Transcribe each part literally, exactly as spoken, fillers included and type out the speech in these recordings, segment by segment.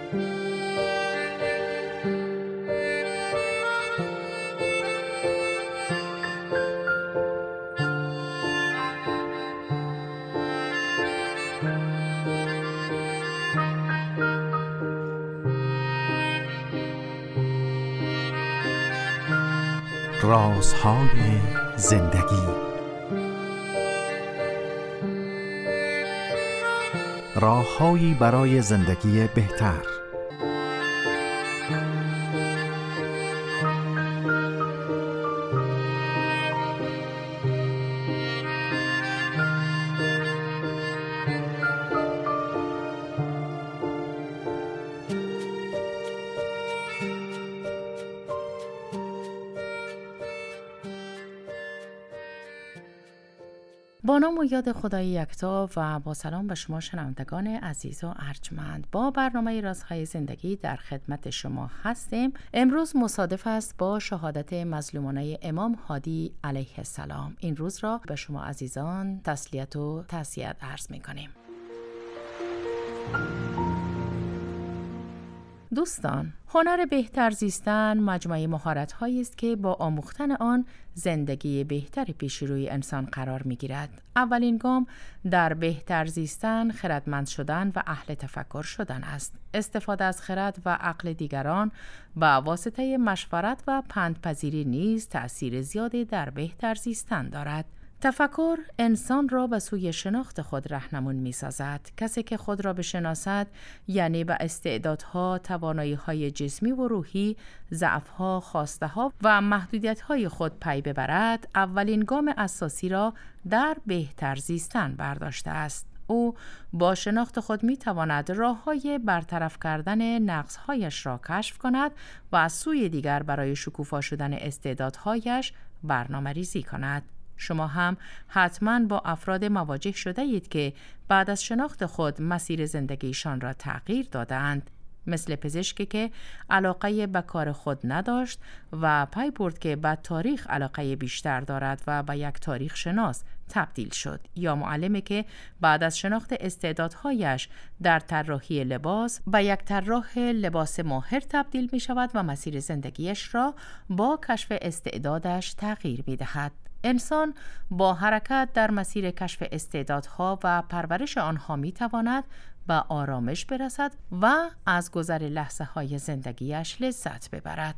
رازهای زندگی. راههایی برای زندگی بهتر. با نام و یاد خدای یکتا و با سلام به شما شنوندگان عزیز و ارجمند، با برنامه رازهای زندگی در خدمت شما هستیم. امروز مصادف است با شهادت مظلومانه امام هادی علیه السلام. این روز را به شما عزیزان تسلیت و تعزیت عرض می کنیم. دوستان، هنر بهتر زیستن مجموعه مهارت‌هایی است که با آموختن آن زندگی بهتری پیش روی انسان قرار می‌گیرد. اولین گام در بهتر زیستن خردمند شدن و اهل تفکر شدن است. استفاده از خرد و عقل دیگران با واسطه مشورت و پندپذیری نیز تأثیر زیادی در بهتر زیستن دارد. تفکر انسان را به سوی شناخت خود راهنمون می‌سازد. کسی که خود را بشناسد یعنی به استعدادها، توانایی‌های جسمی و روحی، ضعف‌ها، خواسته‌ها و محدودیت‌های خود پی ببرد، اولین گام اساسی را در بهتر زیستن برداشته است. او با شناخت خود می‌تواند راه‌های برطرف کردن نقص‌هایش را کشف کند و از سوی دیگر برای شکوفا شدن استعدادهایش برنامه‌ریزی کند. شما هم حتماً با افراد مواجه شده اید که بعد از شناخت خود مسیر زندگیشان را تغییر دادند. مثل پزشکی که علاقه به کار خود نداشت و پی برد که به تاریخ علاقه بیشتر دارد و به یک تاریخ شناس تبدیل شد، یا معلمی که بعد از شناخت استعدادهایش در طراحی لباس به یک طراح لباس ماهر تبدیل می شود و مسیر زندگیش را با کشف استعدادش تغییر می دهد. انسان با حرکت در مسیر کشف استعدادها و پرورش آنها می تواند به آرامش برسد و از گذر لحظه های زندگیش لذت ببرد.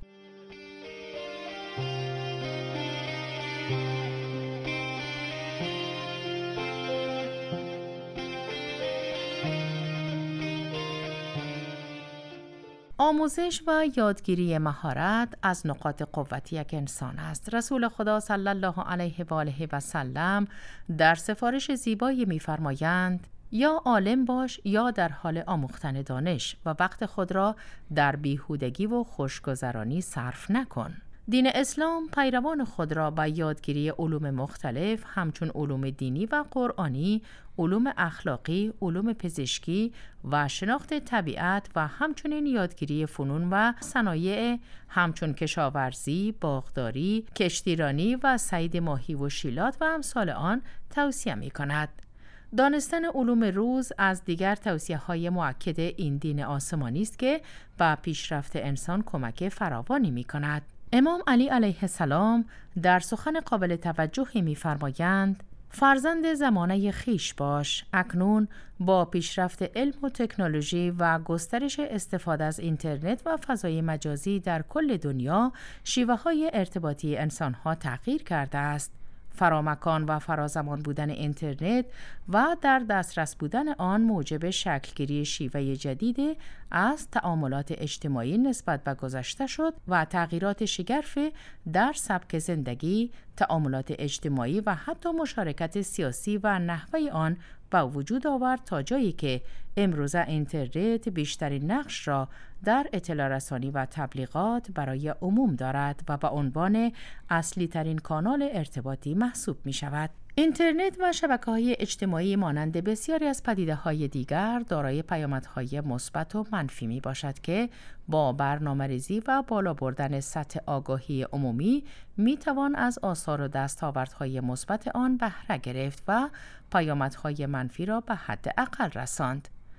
آموزش و یادگیری مهارت از نقاط قوت یک انسان است. رسول خدا صلی الله علیه و آله و سلم در سفارش زیبایی می‌فرمایند: یا عالم باش یا در حال آموختن دانش و وقت خود را در بیهودگی و خوشگذرانی صرف نکن. دین اسلام پیروان خود را به یادگیری علوم مختلف همچون علوم دینی و قرآنی، علوم اخلاقی، علوم پزشکی و شناخت طبیعت و همچنین یادگیری فنون و صنایع همچون کشاورزی، باغداری، کشتیرانی و صید ماهی و شیلات و امثال آن توصیه می کند. دانستن علوم روز از دیگر توصیه‌های مؤکد این دین آسمانی است که به پیشرفت انسان کمک فراوانی می کند. امام علی علیه السلام در سخن قابل توجهی می‌فرمایند: فرزند زمانه خیش باش. اکنون با پیشرفت علم و تکنولوژی و گسترش استفاده از اینترنت و فضای مجازی در کل دنیا، شیوه‌های ارتباطی انسان‌ها تغییر کرده است. فرامکان و فرازمان بودن اینترنت و در دسترس بودن آن موجب شکلگیری شیوه جدید از تعاملات اجتماعی نسبت به گذشته شد و تغییرات شگرف در سبک زندگی، تعاملات اجتماعی و حتی مشارکت سیاسی و نحوه آن به وجود آورد تا جایی که امروزه اینترنت بیشترین نقش را در اطلاع رسانی و تبلیغات برای عموم دارد و به عنوان اصلی ترین کانال ارتباطی محسوب می شود. اینترنت و شبکه‌های اجتماعی مانند بسیاری از پدیده‌های دیگر دارای پیامدهای مثبت و منفی می باشد که با برنامه‌ریزی و بالا بردن سطح آگاهی عمومی می توان از آثار و دستاوردهای مثبت آن بهره گرفت و پیامدهای منفی را به حد اقل رساند.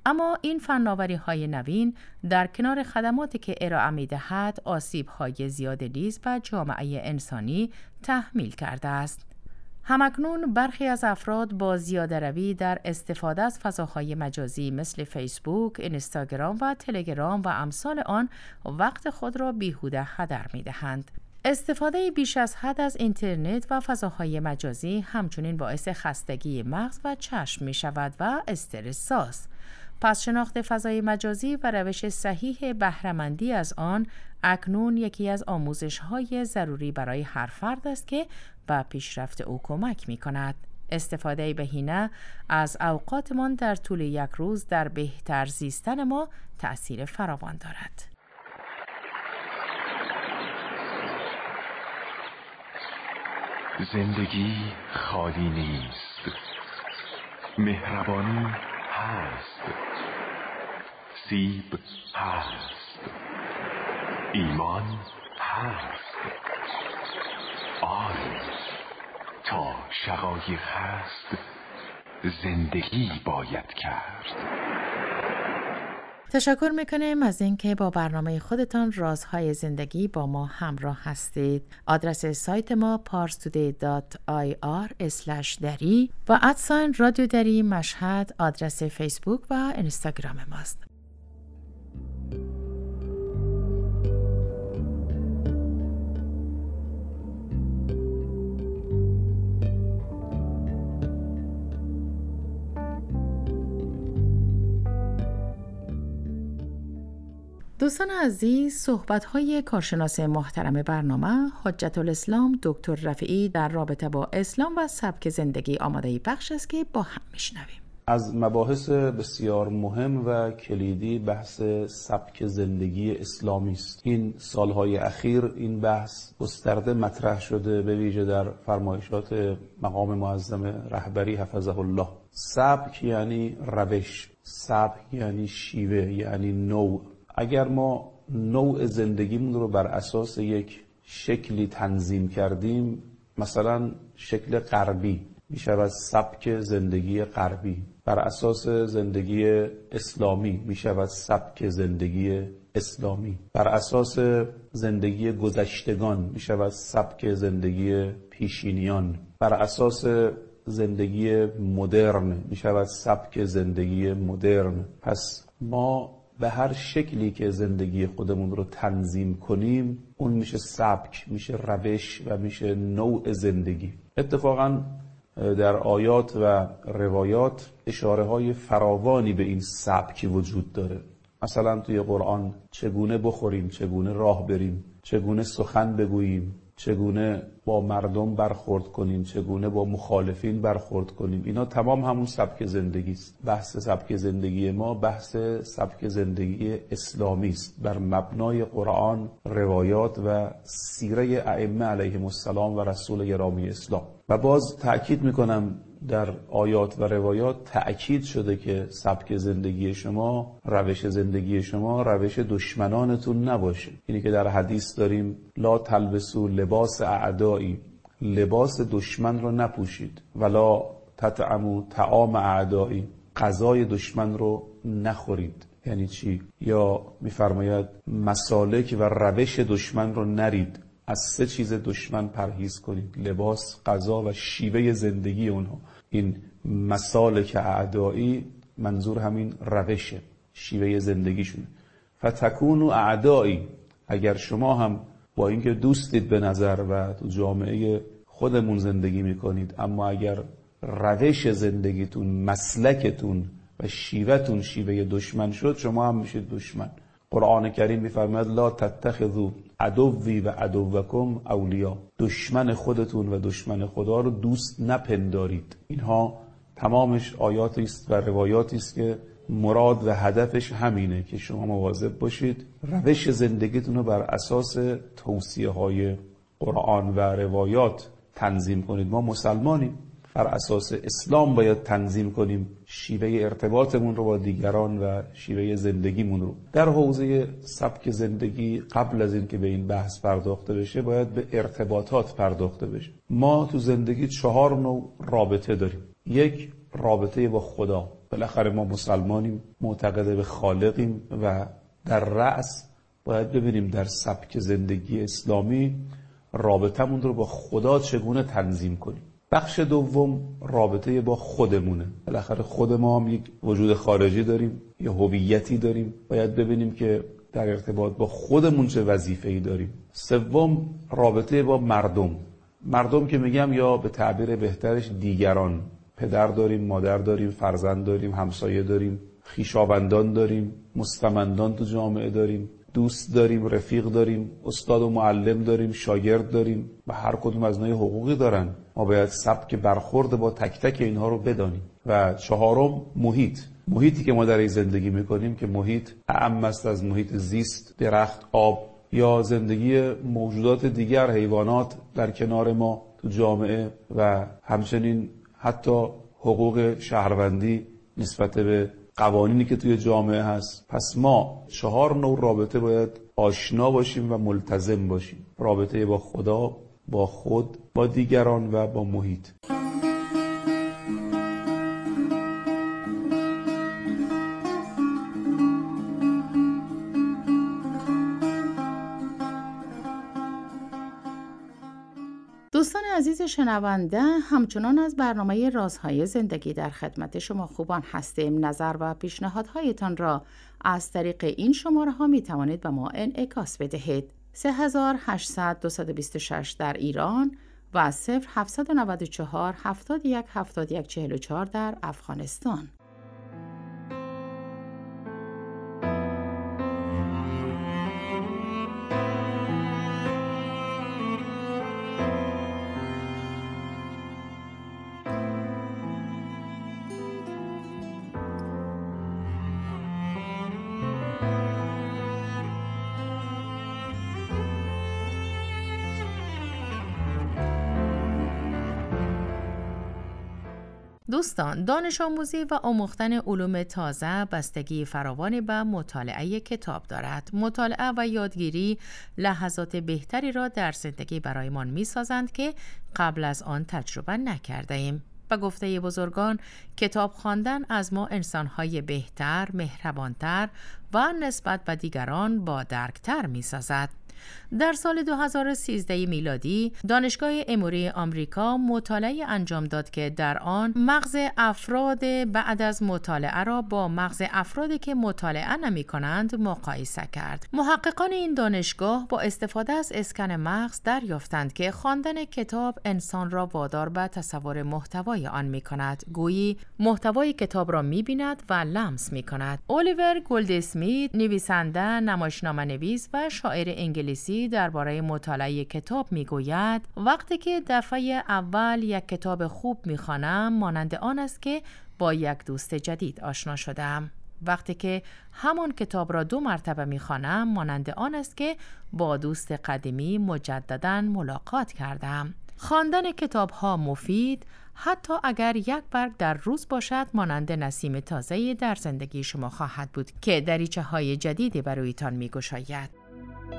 اما این فناوری‌های نوین در کنار خدماتی که ارائه می‌دهد، آسیب‌های زیاد نیز به جامعه انسانی تحمیل کرده است. همکنون برخی از افراد با زیاده‌روی در استفاده از فضاهای مجازی مثل فیسبوک، اینستاگرام و تلگرام و امثال آن وقت خود را بیهوده هدر می‌دهند. استفاده بیش از حد از اینترنت و فضاهای مجازی همچنین باعث خستگی مغز و چشم می‌شود و استرس ساز. پس شناخت فضای مجازی و روش صحیح بهره‌مندی از آن اکنون یکی از آموزش‌های ضروری برای هر فرد است که به پیشرفت او کمک می‌کند. استفاده بهینه از اوقاتمان در طول یک روز در بهتر زیستن ما تأثیر فراوان دارد. زندگی خالی نیست، مهربانی هست، سیب هست، ایمان هست. آری تا شقایق هست، زندگی باید کرد. تشکر میکنیم از اینکه با برنامه خودتان رازهای زندگی با ما همراه هستید. آدرس سایت ما پارس تودی دات آی آر اسلش دری و ادساین رادیو دری مشهد آدرس فیسبوک و اینستاگرام ماست. دوستان عزیز، صحبت‌های کارشناس محترم برنامه حجت الاسلام دکتر رفیعی در رابطه با اسلام و سبک زندگی آماده بخش است که با هم میشنویم. از مباحث بسیار مهم و کلیدی بحث سبک زندگی اسلامی است. این سالهای اخیر این بحث گسترده مطرح شده، به ویژه در فرمایشات مقام معظم رهبری حفظه الله. سبک یعنی روش، سبک یعنی شیوه، یعنی نوع. اگر ما نوع زندگیمون رو بر اساس یک شکلی تنظیم کردیم، مثلا شکل غربی میشه از سبک زندگی غربی، بر اساس زندگی اسلامی میشه از سبک زندگی اسلامی، بر اساس زندگی گذشتگان میشه از سبک زندگی پیشینیان، بر اساس زندگی مدرن میشه از سبک زندگی مدرن. پس ما به هر شکلی که زندگی خودمون رو تنظیم کنیم، اون میشه سبک، میشه روش و میشه نوع زندگی. اتفاقاً در آیات و روایات اشاره های فراوانی به این سبکی وجود داره. مثلا توی قرآن چگونه بخوریم، چگونه راه بریم، چگونه سخن بگوییم، چگونه با مردم برخورد کنیم، چگونه با مخالفین برخورد کنیم، اینا تمام همون سبک زندگی است. بحث سبک زندگی ما بحث سبک زندگی اسلامی است، بر مبنای قرآن، روایات و سیره ائمه علیهم السلام و رسول گرامی اسلام. و باز تأکید میکنم در آیات و روایات تأکید شده که سبک زندگی شما، روش زندگی شما روش دشمنانتون نباشه. اینی که در حدیث داریم لا تلبسوا لباس اعدایی، لباس دشمن رو نپوشید، ولا تطعموا طعام اعدایی، غذای دشمن رو نخورید. یعنی چی؟ یا میفرماید مسالک و روش دشمن رو نرید. از سه چیز دشمن پرهیز کنید: لباس، غذا و شیوه زندگی اونها. این مسالک اعدایی منظور همین روشه، شیوه زندگیشونه. فتکونوا اعدایی، اگر شما هم با اینکه دوستید به نظر و تو جامعه خودمون زندگی میکنید، اما اگر روش زندگیتون، مسلکتون و شیوهتون شیوه دشمن شد، شما هم میشید دشمن. قرآن کریم میفرماید لا تتخذوا عدوی و عدوکم اولیا، دشمن خودتون و دشمن خدا رو دوست نپندارید. اینها تمامش آیاتی است و روایاتی است که مراد و هدفش همینه که شما مواظب باشید روش زندگیتون رو بر اساس توصیه های قرآن و روایات تنظیم کنید. ما مسلمانیم، بر اساس اسلام باید تنظیم کنیم شیوه ارتباطمون رو با دیگران و شیوه زندگیمون رو. در حوزه سبک زندگی قبل از این که به این بحث پرداخته بشه، باید به ارتباطات پرداخته بشه. ما تو زندگی چهار نوع رابطه داریم. یک، رابطه با خدا. بالاخره ما مسلمانیم، معتقد به خالقیم و در رأس باید ببینیم در سبک زندگی اسلامی رابطمون رو با خدا چگونه تنظیم کنیم. بخش دوم رابطه با خودمونه. بالاخره خود ما هم یک وجود خارجی داریم، یه هویتی داریم، باید ببینیم که در ارتباط با خودمون چه وظیفه‌ای داریم. سوم رابطه با مردم. مردم که میگم یا به تعبیر بهترش دیگران. پدر داریم، مادر داریم، فرزند داریم، همسایه داریم، خویشاوندان داریم، مستمندان تو جامعه داریم، دوست داریم، رفیق داریم، استاد و معلم داریم، شاگرد داریم و هر کدوم از اینا حقوقی دارن. ما باید سبک برخورد با تک تک اینها رو بدانیم. و چهارم محیط. محیطی که ما در این زندگی میکنیم که محیط اعم است از محیط زیست، درخت، آب یا زندگی موجودات دیگر، حیوانات در کنار ما تو جامعه و همچنین حتی حقوق شهروندی نسبت به قوانینی که توی جامعه هست. پس ما چهار نوع رابطه باید آشنا باشیم و ملتزم باشیم. رابطه با خدا، با خود، با دیگران و با محیط. دوستان عزیز شنونده، همچنان از برنامه رازهای زندگی در خدمت شما خوبان هستیم. نظر و پیشنهادهایتان را از طریق این شماره ها می توانید به ما انعکاس بدهید. سه هزار و هشتصد و دویست و بیست و شش در ایران و صفر هفتصد و نود و چهار هفتاد و یک هفتاد و یک چهل و چهار در افغانستان. دوستان، دانش آموزی و آموختن علوم تازه بستگی فراوانی به مطالعه کتاب دارد. مطالعه و یادگیری لحظات بهتری را در زندگی برایمان می سازند که قبل از آن تجربه نکرده ایم. به گفته بزرگان، کتاب خواندن از ما انسان‌های بهتر، مهربانتر و نسبت به دیگران با درکتر می سازد. در سال دو هزار و سیزده میلادی دانشگاه اموری آمریکا مطالعه انجام داد که در آن مغز افراد بعد از مطالعه را با مغز افرادی که مطالعه نمی کنند مقایسه کرد. محققان این دانشگاه با استفاده از اسکن مغز دریافتند که خواندن کتاب انسان را وادار به تصور محتوای آن می کند. گویی محتوای کتاب را می بیند و لمس می کند. الیور گولدسمیت، نویسنده، نمایشنامه نویس و شاعر انگلیسی درباره مطالعه کتاب میگوید: وقتی که دفعه اول یک کتاب خوب میخوانم مانند آن است که با یک دوست جدید آشنا شدم. وقتی که همان کتاب را دو مرتبه میخوانم مانند آن است که با دوست قدیمی مجدداً ملاقات کردم. خواندن کتاب ها مفید، حتی اگر یک برگ در روز باشد، مانند نسیم تازه‌ای در زندگی شما خواهد بود که دریچه های جدیدی برایتان میگشاید.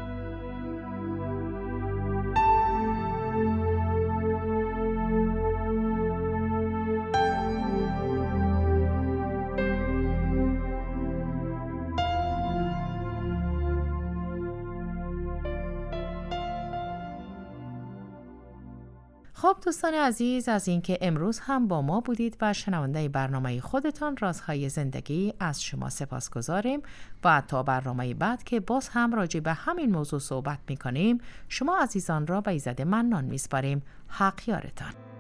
خب دوستان عزیز، از اینکه امروز هم با ما بودید و شنونده برنامه خودتان رازهای زندگی از شما سپاسگزاریم و تا برنامه بعد که باز هم راجع به همین موضوع صحبت می‌کنیم، شما عزیزان را به ایزد منان می‌سپاریم. حق یارتان.